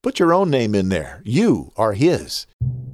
Put your own name in there. You are His.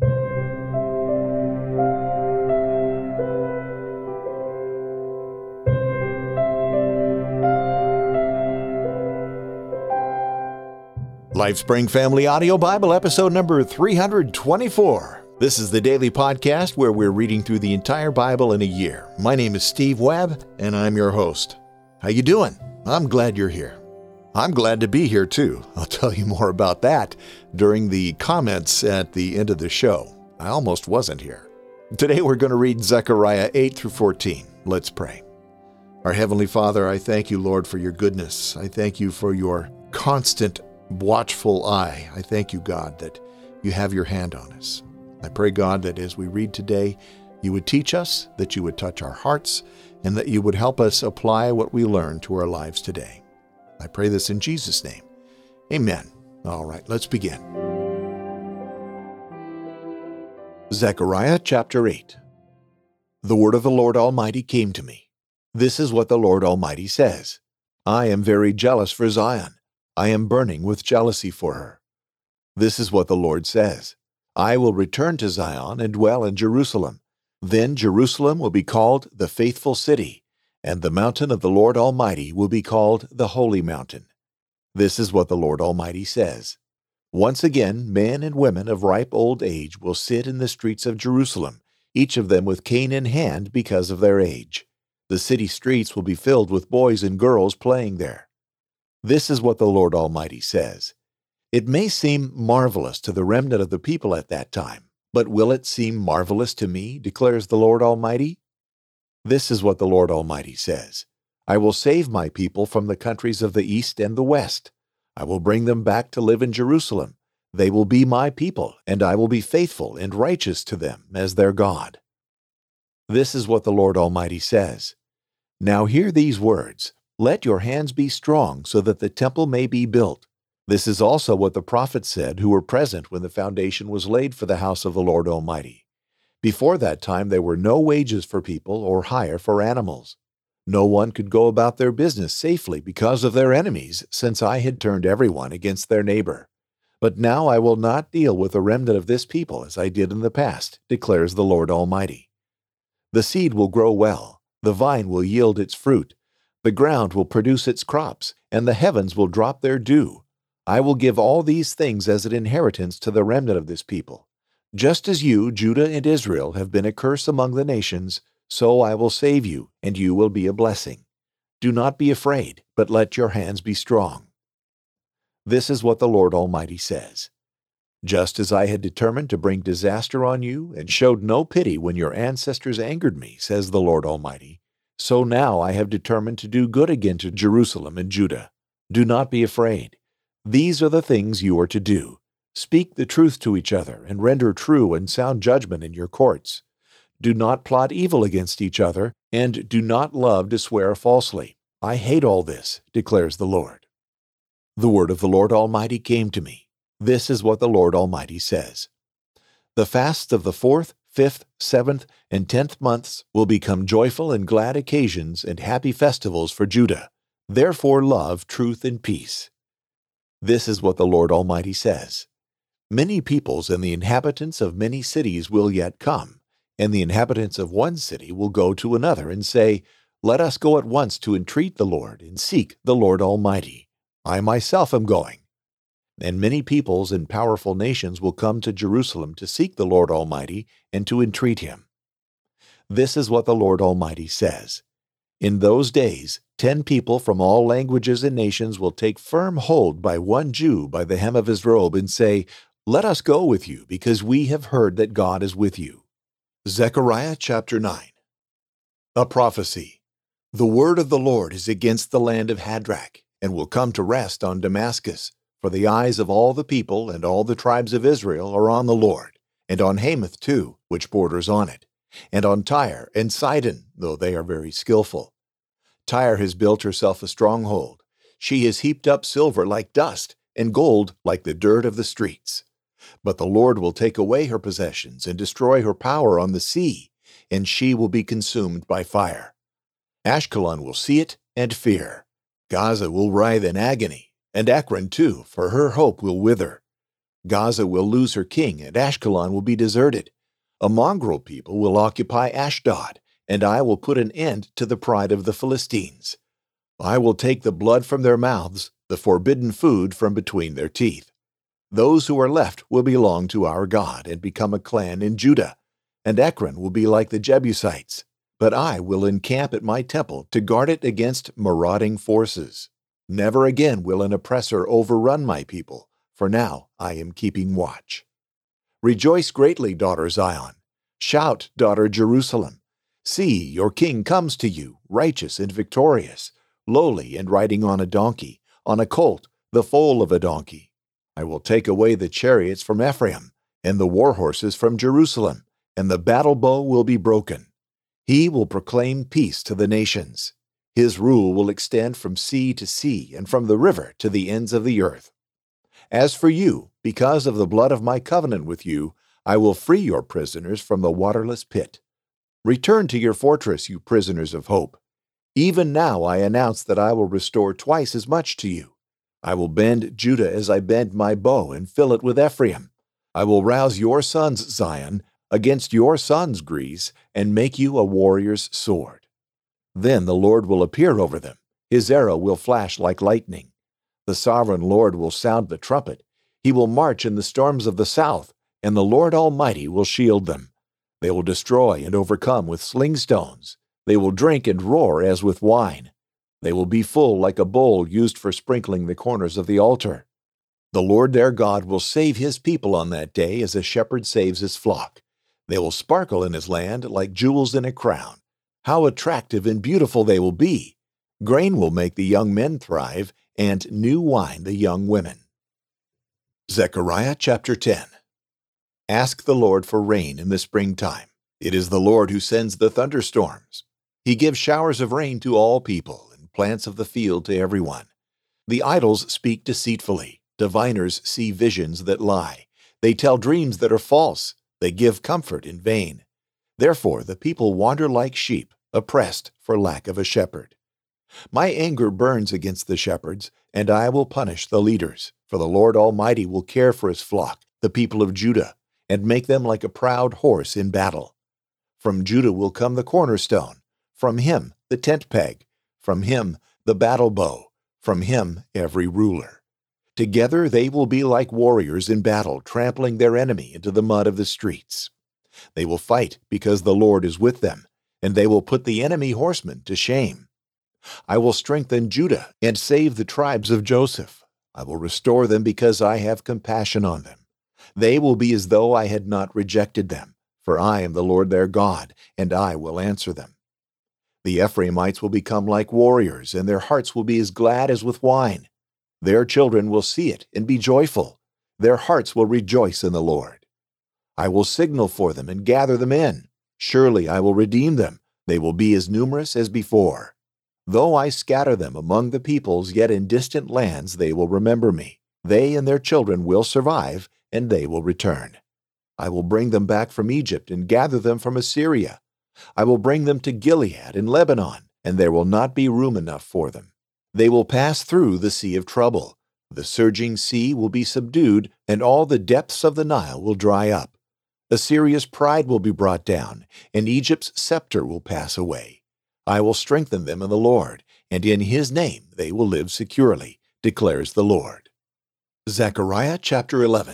LifeSpring Family Audio Bible, episode number 324. This is the daily podcast where we're reading through the entire Bible in a year. My name is Steve Webb, and I'm your host. How you doing? I'm glad you're here. I'm glad to be here, too. I'll tell you more about that during the comments at the end of the show. I almost wasn't here. Today we're going to read Zechariah 8 through 14. Let's pray. Our Heavenly Father, I thank you, Lord, for your goodness. I thank you for your constant watchful eye. I thank you, God, that you have your hand on us. I pray, God, that as we read today, you would teach us, that you would touch our hearts, and that you would help us apply what we learn to our lives today. I pray this in Jesus' name. Amen. All right, let's begin. Zechariah chapter 8. The word of the Lord Almighty came to me. This is what the Lord Almighty says. I am very jealous for Zion. I am burning with jealousy for her. This is what the Lord says. I will return to Zion and dwell in Jerusalem. Then Jerusalem will be called the faithful city, and the mountain of the Lord Almighty will be called the holy mountain. This is what the Lord Almighty says. Once again, men and women of ripe old age will sit in the streets of Jerusalem, each of them with cane in hand because of their age. The city streets will be filled with boys and girls playing there. This is what the Lord Almighty says. It may seem marvelous to the remnant of the people at that time, but will it seem marvelous to me, declares the Lord Almighty? This is what the Lord Almighty says. I will save my people from the countries of the east and the west. I will bring them back to live in Jerusalem. They will be my people, and I will be faithful and righteous to them as their God. This is what the Lord Almighty says. Now hear these words. Let your hands be strong so that the temple may be built. This is also what the prophets said who were present when the foundation was laid for the house of the Lord Almighty. Before that time there were no wages for people or hire for animals. No one could go about their business safely because of their enemies, since I had turned everyone against their neighbor. But now I will not deal with the remnant of this people as I did in the past, declares the Lord Almighty. The seed will grow well, the vine will yield its fruit, the ground will produce its crops, and the heavens will drop their dew. I will give all these things as an inheritance to the remnant of this people. Just as you, Judah and Israel, have been a curse among the nations, so I will save you, and you will be a blessing. Do not be afraid, but let your hands be strong. This is what the Lord Almighty says. Just as I had determined to bring disaster on you, and showed no pity when your ancestors angered me, says the Lord Almighty, so now I have determined to do good again to Jerusalem and Judah. Do not be afraid. These are the things you are to do. Speak the truth to each other, and render true and sound judgment in your courts. Do not plot evil against each other, and do not love to swear falsely. I hate all this, declares the Lord. The word of the Lord Almighty came to me. This is what the Lord Almighty says. The fasts of the 4th, 5th, 7th, and 10th months will become joyful and glad occasions and happy festivals for Judah. Therefore love truth and peace. This is what the Lord Almighty says. Many peoples and the inhabitants of many cities will yet come, and the inhabitants of one city will go to another and say, Let us go at once to entreat the Lord and seek the Lord Almighty. I myself am going. And many peoples and powerful nations will come to Jerusalem to seek the Lord Almighty and to entreat him. This is what the Lord Almighty says. In those days, 10 people from all languages and nations will take firm hold by one Jew by the hem of his robe and say, Let us go with you, because we have heard that God is with you. Zechariah chapter 9. A prophecy. The word of the Lord is against the land of Hadrach, and will come to rest on Damascus. For the eyes of all the people and all the tribes of Israel are on the Lord, and on Hamath too, which borders on it, and on Tyre and Sidon, though they are very skillful. Tyre has built herself a stronghold. She has heaped up silver like dust, and gold like the dirt of the streets. But the Lord will take away her possessions and destroy her power on the sea, and she will be consumed by fire. Ashkelon will see it and fear. Gaza will writhe in agony, and Ekron too, for her hope will wither. Gaza will lose her king, and Ashkelon will be deserted. A mongrel people will occupy Ashdod, and I will put an end to the pride of the Philistines. I will take the blood from their mouths, the forbidden food from between their teeth. Those who are left will belong to our God and become a clan in Judah, and Ekron will be like the Jebusites. But I will encamp at my temple to guard it against marauding forces. Never again will an oppressor overrun my people, for now I am keeping watch. Rejoice greatly, daughter Zion. Shout, daughter Jerusalem. See, your king comes to you, righteous and victorious, lowly and riding on a donkey, on a colt, the foal of a donkey. I will take away the chariots from Ephraim, and the war horses from Jerusalem, and the battle bow will be broken. He will proclaim peace to the nations. His rule will extend from sea to sea and from the river to the ends of the earth. As for you, because of the blood of my covenant with you, I will free your prisoners from the waterless pit. Return to your fortress, you prisoners of hope. Even now I announce that I will restore twice as much to you. I will bend Judah as I bend my bow and fill it with Ephraim. I will rouse your sons, Zion, against your sons, Greece, and make you a warrior's sword. Then the Lord will appear over them. His arrow will flash like lightning. The sovereign Lord will sound the trumpet. He will march in the storms of the south, and the Lord Almighty will shield them. They will destroy and overcome with sling stones. They will drink and roar as with wine. They will be full like a bowl used for sprinkling the corners of the altar. The Lord their God will save his people on that day as a shepherd saves his flock. They will sparkle in his land like jewels in a crown. How attractive and beautiful they will be! Grain will make the young men thrive, and new wine the young women. Zechariah chapter 10. Ask the Lord for rain in the springtime. It is the Lord who sends the thunderstorms. He gives showers of rain to all people, and plants of the field to everyone. The idols speak deceitfully. Diviners see visions that lie. They tell dreams that are false. They give comfort in vain. Therefore the people wander like sheep, oppressed for lack of a shepherd. My anger burns against the shepherds, and I will punish the leaders, for the Lord Almighty will care for his flock, the people of Judah, and make them like a proud horse in battle. From Judah will come the cornerstone, from him the tent peg, from him the battle bow, from him every ruler. Together they will be like warriors in battle, trampling their enemy into the mud of the streets. They will fight because the Lord is with them, and they will put the enemy horsemen to shame. I will strengthen Judah and save the tribes of Joseph. I will restore them because I have compassion on them. They will be as though I had not rejected them, for I am the Lord their God, and I will answer them. The Ephraimites will become like warriors, and their hearts will be as glad as with wine. Their children will see it and be joyful. Their hearts will rejoice in the Lord. I will signal for them and gather them in. Surely I will redeem them. They will be as numerous as before. Though I scatter them among the peoples, yet in distant lands they will remember me. They and their children will survive, and they will return. I will bring them back from Egypt and gather them from Assyria. I will bring them to Gilead and Lebanon, and there will not be room enough for them. They will pass through the sea of trouble. The surging sea will be subdued, and all the depths of the Nile will dry up. Assyria's pride will be brought down, and Egypt's scepter will pass away. I will strengthen them in the Lord, and in his name they will live securely, declares the Lord. Zechariah chapter 11.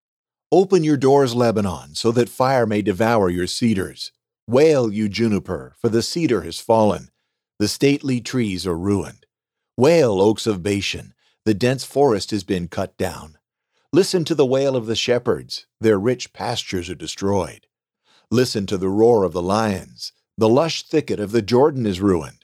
Open your doors, Lebanon, so that fire may devour your cedars. Wail, you juniper, for the cedar has fallen. The stately trees are ruined. Wail, oaks of Bashan, the dense forest has been cut down. Listen to the wail of the shepherds, their rich pastures are destroyed. Listen to the roar of the lions, the lush thicket of the Jordan is ruined.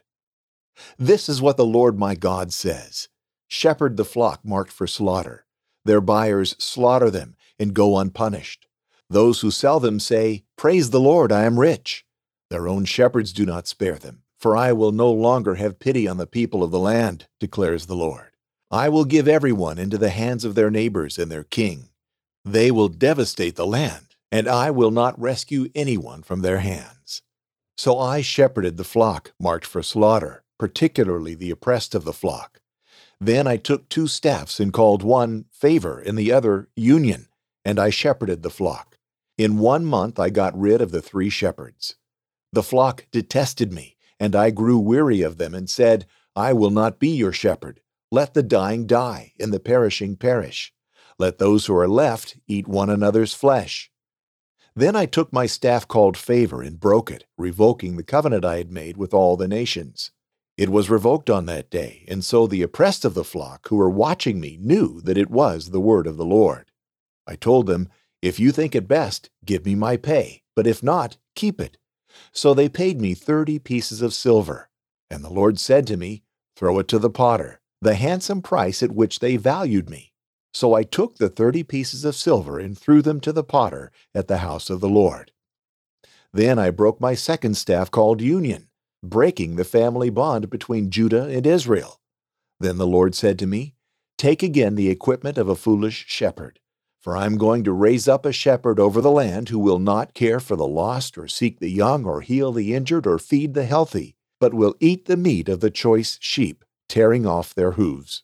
This is what the Lord my God says. Shepherd the flock marked for slaughter. Their buyers slaughter them and go unpunished. Those who sell them say, Praise the Lord, I am rich. Their own shepherds do not spare them. For I will no longer have pity on the people of the land, declares the Lord. I will give everyone into the hands of their neighbors and their king. They will devastate the land, and I will not rescue anyone from their hands. So I shepherded the flock marked for slaughter, particularly the oppressed of the flock. Then I took 2 staffs and called one Favor and the other Union, and I shepherded the flock. In 1 month I got rid of the 3 shepherds. The flock detested me, and I grew weary of them and said, I will not be your shepherd. Let the dying die, and the perishing perish. Let those who are left eat one another's flesh. Then I took my staff called Favor and broke it, revoking the covenant I had made with all the nations. It was revoked on that day, and so the oppressed of the flock who were watching me knew that it was the word of the Lord. I told them, If you think it best, give me my pay, but if not, keep it. So they paid me 30 pieces of silver. And the Lord said to me, Throw it to the potter, the handsome price at which they valued me. So I took the 30 pieces of silver and threw them to the potter at the house of the Lord. Then I broke my second staff called Union, breaking the family bond between Judah and Israel. Then the Lord said to me, Take again the equipment of a foolish shepherd, for I am going to raise up a shepherd over the land who will not care for the lost or seek the young or heal the injured or feed the healthy, but will eat the meat of the choice sheep, tearing off their hooves.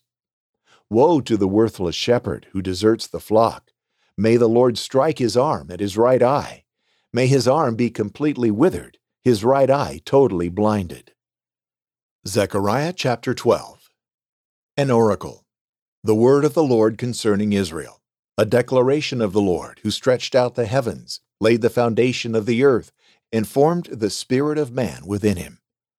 Woe to the worthless shepherd who deserts the flock. May the Lord strike his arm at his right eye. May his arm be completely withered, his right eye totally blinded. Zechariah chapter 12. An oracle. The word of the Lord concerning Israel. A declaration of the Lord, who stretched out the heavens, laid the foundation of the earth, and formed the spirit of man within him.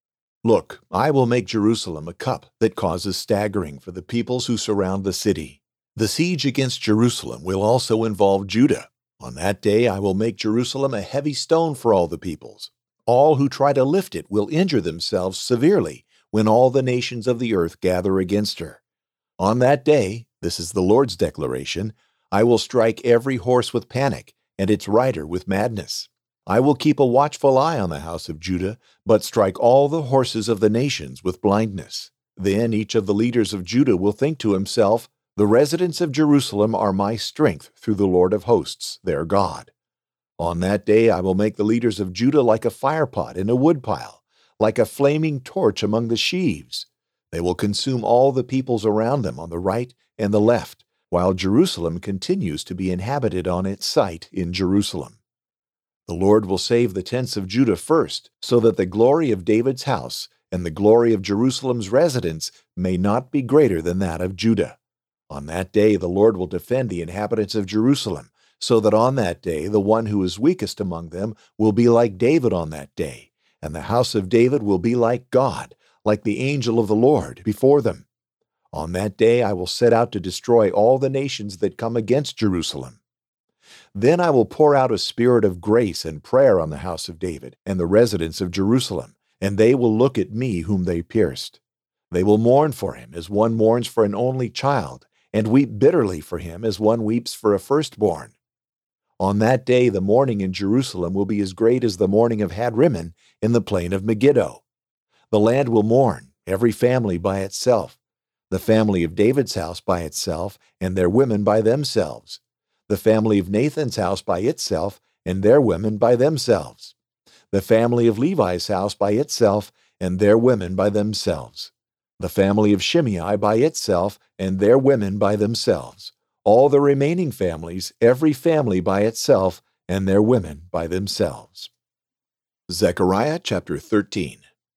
Look, I will make Jerusalem a cup that causes staggering for the peoples who surround the city. The siege against Jerusalem will also involve Judah. On that day I will make Jerusalem a heavy stone for all the peoples. All who try to lift it will injure themselves severely when all the nations of the earth gather against her. On that day, this is the Lord's declaration, I will strike every horse with panic and its rider with madness. I will keep a watchful eye on the house of Judah, but strike all the horses of the nations with blindness. Then each of the leaders of Judah will think to himself, The residents of Jerusalem are my strength through the Lord of hosts, their God. On that day I will make the leaders of Judah like a firepot in a woodpile, like a flaming torch among the sheaves. They will consume all the peoples around them on the right and the left, while Jerusalem continues to be inhabited on its site in Jerusalem. The Lord will save the tents of Judah first, so that the glory of David's house and the glory of Jerusalem's residents may not be greater than that of Judah. On that day the Lord will defend the inhabitants of Jerusalem, so that on that day the one who is weakest among them will be like David on that day, and the house of David will be like God, like the angel of the Lord before them. On that day I will set out to destroy all the nations that come against Jerusalem. Then I will pour out a spirit of grace and prayer on the house of David and the residents of Jerusalem, and they will look at me whom they pierced. They will mourn for him as one mourns for an only child, and weep bitterly for him as one weeps for a firstborn. On that day the mourning in Jerusalem will be as great as the mourning of Hadrimmon in the plain of Megiddo. The land will mourn, every family by itself, the family of David's house by itself, and their women by themselves, the family of Nathan's house by itself, and their women by themselves, the family of Levi's house by itself, and their women by themselves, the family of Shimei by itself, and their women by themselves, all the remaining families, every family by itself, and their women by themselves. Zechariah chapter 13.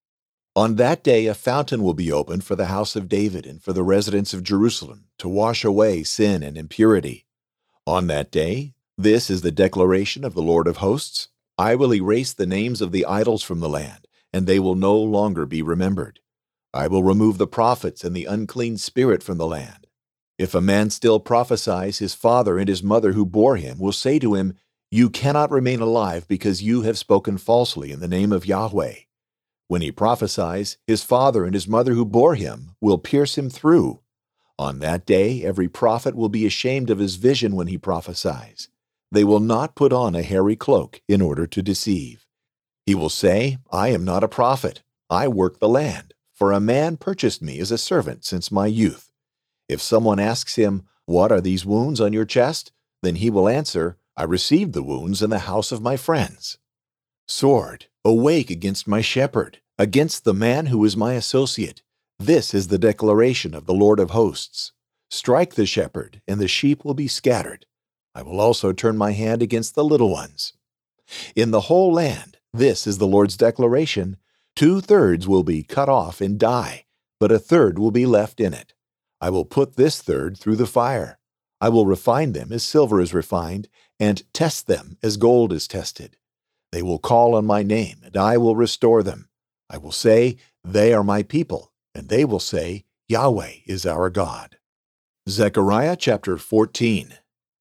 On that day a fountain will be opened for the house of David and for the residents of Jerusalem, to wash away sin and impurity. On that day, this is the declaration of the Lord of hosts, I will erase the names of the idols from the land, and they will no longer be remembered. I will remove the prophets and the unclean spirit from the land. If a man still prophesies, his father and his mother who bore him will say to him, You cannot remain alive because you have spoken falsely in the name of Yahweh. When he prophesies, his father and his mother who bore him will pierce him through. On that day, every prophet will be ashamed of his vision when he prophesies. They will not put on a hairy cloak in order to deceive. He will say, I am not a prophet. I work the land, for a man purchased me as a servant since my youth. If someone asks him, What are these wounds on your chest? Then he will answer, I received the wounds in the house of my friends. Sword, awake against my shepherd, against the man who is my associate. This is the declaration of the Lord of hosts. Strike the shepherd, and the sheep will be scattered. I will also turn my hand against the little ones. In the whole land, this is the Lord's declaration. 2/3 will be cut off and die, but 1/3 will be left in it. I will put this third through the fire. I will refine them as silver is refined, and test them as gold is tested. They will call on my name, and I will restore them. I will say, they are my people, and they will say, Yahweh is our God. Zechariah chapter 14.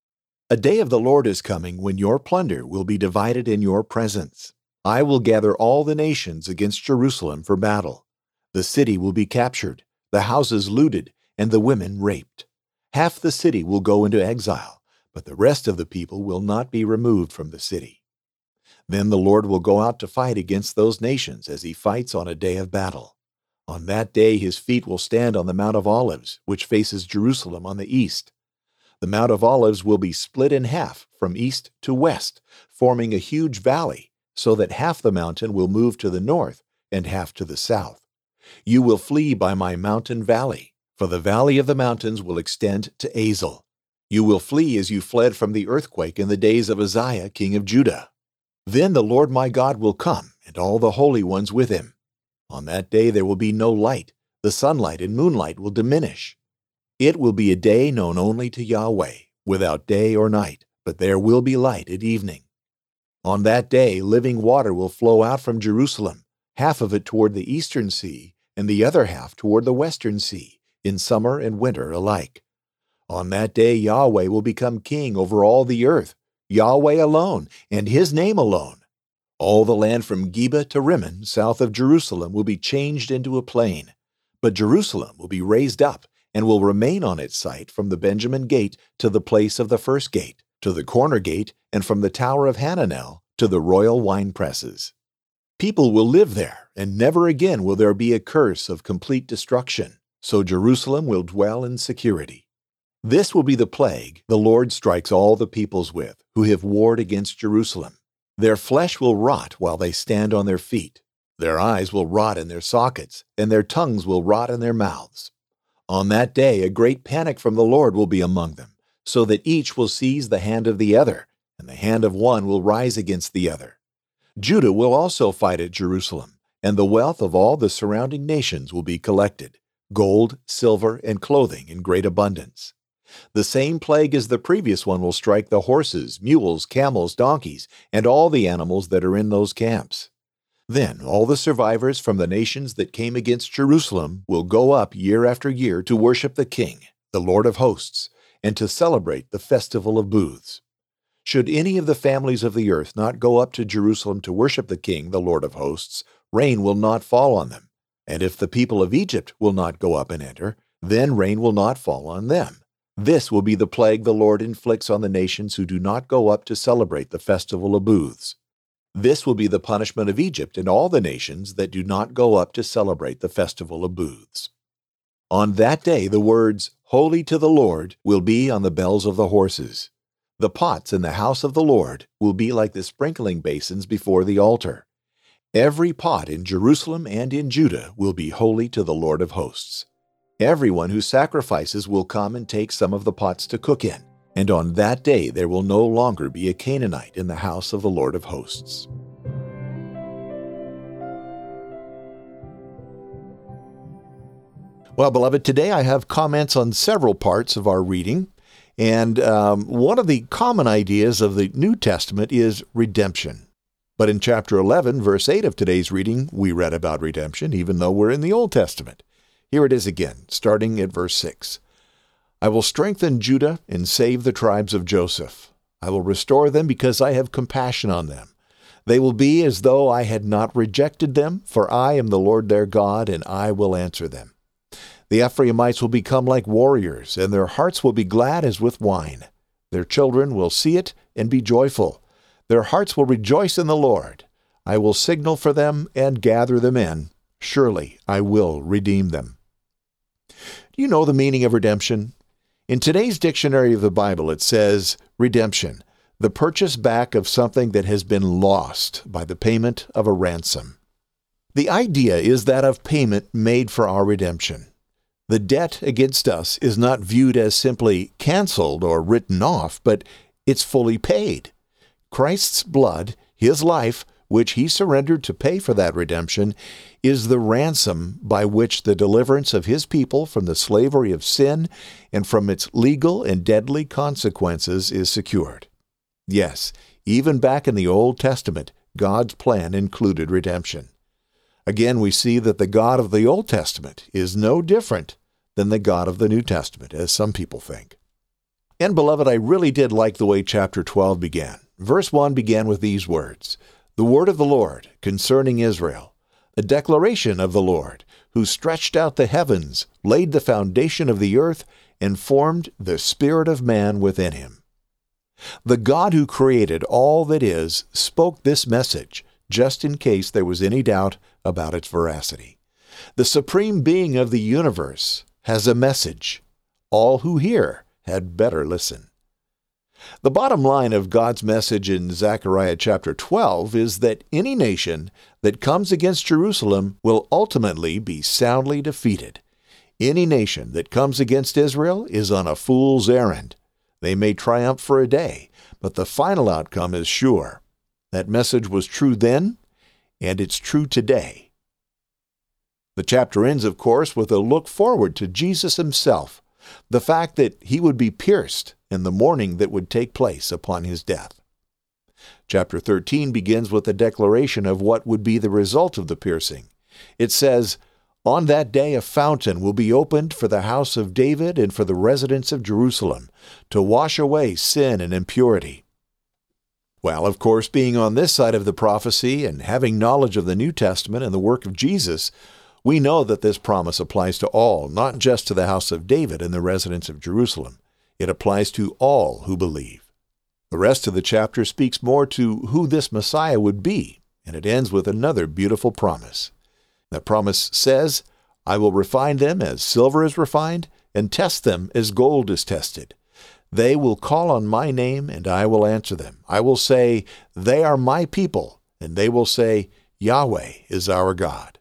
A day of the Lord is coming when your plunder will be divided in your presence. I will gather all the nations against Jerusalem for battle. The city will be captured, the houses looted, and the women raped. Half the city will go into exile, but the rest of the people will not be removed from the city. Then the Lord will go out to fight against those nations as he fights on a day of battle. On that day his feet will stand on the Mount of Olives, which faces Jerusalem on the east. The Mount of Olives will be split in half from east to west, forming a huge valley, so that half the mountain will move to the north and half to the south. You will flee by my mountain valley, for the valley of the mountains will extend to Azel. You will flee as you fled from the earthquake in the days of Uzziah, king of Judah. Then the Lord my God will come, and all the holy ones with him. On that day there will be no light. The sunlight and moonlight will diminish. It will be a day known only to Yahweh, without day or night, but there will be light at evening. On that day living water will flow out from Jerusalem, half of it toward the eastern sea, and the other half toward the western sea, in summer and winter alike. On that day Yahweh will become king over all the earth, Yahweh alone, and his name alone. All the land from Geba to Rimmon, south of Jerusalem, will be changed into a plain. But Jerusalem will be raised up and will remain on its site from the Benjamin gate to the place of the first gate, to the corner gate, and from the tower of Hananel to the royal wine presses. People will live there, and never again will there be a curse of complete destruction, so Jerusalem will dwell in security. This will be the plague the Lord strikes all the peoples with, who have warred against Jerusalem. Their flesh will rot while they stand on their feet. Their eyes will rot in their sockets, and their tongues will rot in their mouths. On that day a great panic from the Lord will be among them, so that each will seize the hand of the other, and the hand of one will rise against the other. Judah will also fight at Jerusalem, and the wealth of all the surrounding nations will be collected, gold, silver, and clothing in great abundance. The same plague as the previous one will strike the horses, mules, camels, donkeys, and all the animals that are in those camps. Then all the survivors from the nations that came against Jerusalem will go up year after year to worship the King, the Lord of hosts, and to celebrate the festival of booths. Should any of the families of the earth not go up to Jerusalem to worship the King, the Lord of hosts, rain will not fall on them. And if the people of Egypt will not go up and enter, then rain will not fall on them. This will be the plague the Lord inflicts on the nations who do not go up to celebrate the festival of booths. This will be the punishment of Egypt and all the nations that do not go up to celebrate the festival of booths. On that day the words, "Holy to the Lord," will be on the bells of the horses. The pots in the house of the Lord will be like the sprinkling basins before the altar. Every pot in Jerusalem and in Judah will be holy to the Lord of hosts. Everyone who sacrifices will come and take some of the pots to cook in, and on that day there will no longer be a Canaanite in the house of the Lord of hosts. Well, beloved, today I have comments on several parts of our reading, and one of the common ideas of the New Testament is redemption. But in chapter 11, verse 8 of today's reading, we read about redemption, even though we're in the Old Testament. Here it is again, starting at verse 6. I will strengthen Judah and save the tribes of Joseph. I will restore them because I have compassion on them. They will be as though I had not rejected them, for I am the Lord their God, and I will answer them. The Ephraimites will become like warriors, and their hearts will be glad as with wine. Their children will see it and be joyful. Their hearts will rejoice in the Lord. I will signal for them and gather them in. Surely I will redeem them. Do you know the meaning of redemption? In today's dictionary of the Bible, it says, redemption, the purchase back of something that has been lost by the payment of a ransom. The idea is that of payment made for our redemption. The debt against us is not viewed as simply canceled or written off, but it's fully paid. Christ's blood, his life, which he surrendered to pay for that redemption, is the ransom by which the deliverance of his people from the slavery of sin and from its legal and deadly consequences is secured. Yes, even back in the Old Testament, God's plan included redemption. Again, we see that the God of the Old Testament is no different than the God of the New Testament, as some people think. And beloved, I really did like the way chapter 12 began. Verse 1 began with these words, "The word of the Lord concerning Israel, a declaration of the Lord, who stretched out the heavens, laid the foundation of the earth, and formed the spirit of man within him." The God who created all that is spoke this message, just in case there was any doubt about its veracity. The supreme being of the universe has a message. All who hear had better listen. The bottom line of God's message in Zechariah chapter 12 is that any nation that comes against Jerusalem will ultimately be soundly defeated. Any nation that comes against Israel is on a fool's errand. They may triumph for a day, but the final outcome is sure. That message was true then, and it's true today. The chapter ends, of course, with a look forward to Jesus himself, the fact that he would be pierced and the mourning that would take place upon his death. Chapter 13 begins with a declaration of what would be the result of the piercing. It says, "On that day a fountain will be opened for the house of David and for the residents of Jerusalem, to wash away sin and impurity." Well, of course, being on this side of the prophecy and having knowledge of the New Testament and the work of Jesus, we know that this promise applies to all, not just to the house of David and the residents of Jerusalem. It applies to all who believe. The rest of the chapter speaks more to who this Messiah would be, and it ends with another beautiful promise. The promise says, "I will refine them as silver is refined, and test them as gold is tested. They will call on my name, and I will answer them. I will say, 'They are my people,' and they will say, 'Yahweh is our God.'"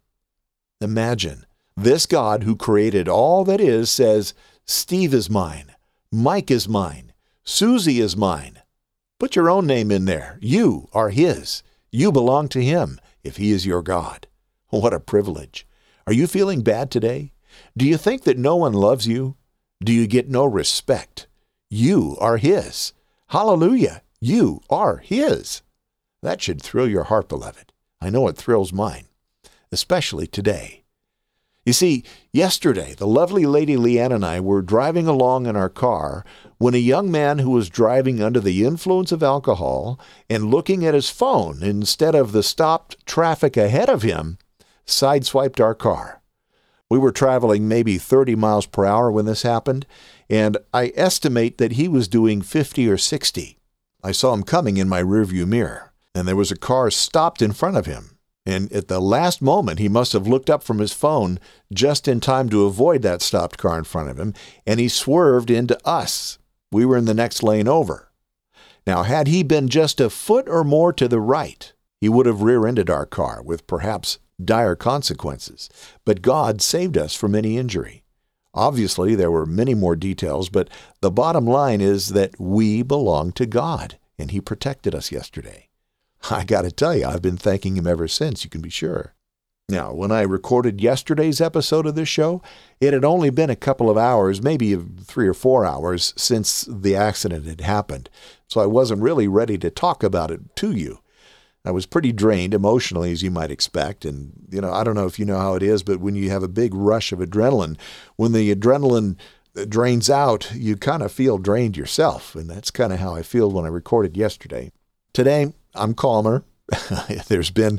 Imagine, this God who created all that is says, "Steve is mine, Mike is mine, Susie is mine." Put your own name in there. You are his. You belong to him if he is your God. What a privilege. Are you feeling bad today? Do you think that no one loves you? Do you get no respect? You are his. Hallelujah. You are his. That should thrill your heart, beloved. I know it thrills mine, especially today. You see, yesterday, the lovely Lady Leanne and I were driving along in our car when a young man who was driving under the influence of alcohol and looking at his phone instead of the stopped traffic ahead of him sideswiped our car. We were traveling maybe 30 miles per hour when this happened, and I estimate that he was doing 50 or 60. I saw him coming in my rearview mirror, and there was a car stopped in front of him. And at the last moment, he must have looked up from his phone just in time to avoid that stopped car in front of him, and he swerved into us. We were in the next lane over. Now, had he been just a foot or more to the right, he would have rear-ended our car with perhaps dire consequences. But God saved us from any injury. Obviously, there were many more details, but the bottom line is that we belong to God, and he protected us yesterday. I got to tell you, I've been thanking him ever since, you can be sure. Now, when I recorded yesterday's episode of this show, it had only been a couple of hours, maybe 3 or 4 hours since the accident had happened, so I wasn't really ready to talk about it to you. I was pretty drained emotionally, as you might expect, and, I don't know if you know how it is, but when you have a big rush of adrenaline, when the adrenaline drains out, you kind of feel drained yourself, and that's kind of how I feel when I recorded yesterday. Today, I'm calmer. There's been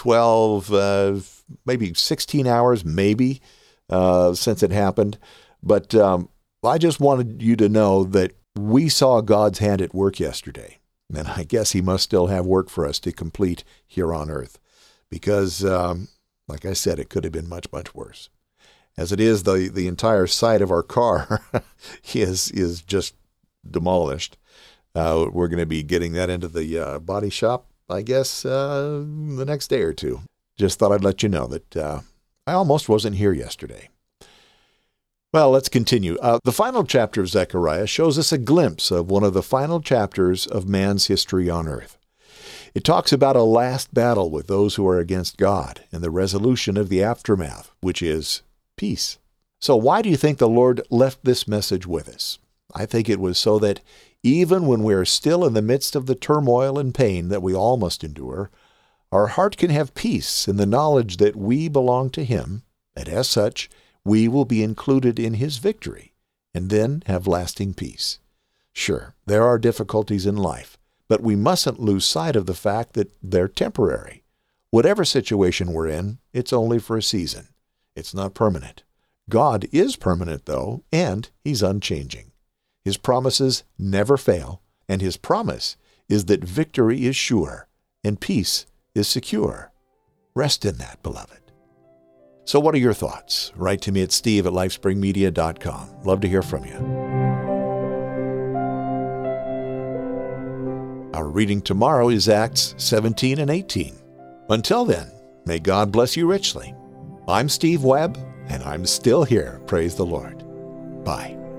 12, maybe 16 hours, since it happened. But I just wanted you to know that we saw God's hand at work yesterday. And I guess he must still have work for us to complete here on earth. Because, like I said, it could have been much, much worse. As it is, the entire side of our car is just demolished. We're going to be getting that into the body shop, I guess, the next day or two. Just thought I'd let you know that I almost wasn't here yesterday. Well, let's continue. The final chapter of Zechariah shows us a glimpse of one of the final chapters of man's history on earth. It talks about a last battle with those who are against God and the resolution of the aftermath, which is peace. So why do you think the Lord left this message with us? I think it was so that even when we are still in the midst of the turmoil and pain that we all must endure, our heart can have peace in the knowledge that we belong to Him, and as such, we will be included in His victory, and then have lasting peace. Sure, there are difficulties in life, but we mustn't lose sight of the fact that they're temporary. Whatever situation we're in, it's only for a season. It's not permanent. God is permanent, though, and He's unchanging. His promises never fail, and His promise is that victory is sure and peace is secure. Rest in that, beloved. So what are your thoughts? Write to me at steve@lifespringmedia.com. Love to hear from you. Our reading tomorrow is Acts 17 and 18. Until then, may God bless you richly. I'm Steve Webb, and I'm still here. Praise the Lord. Bye.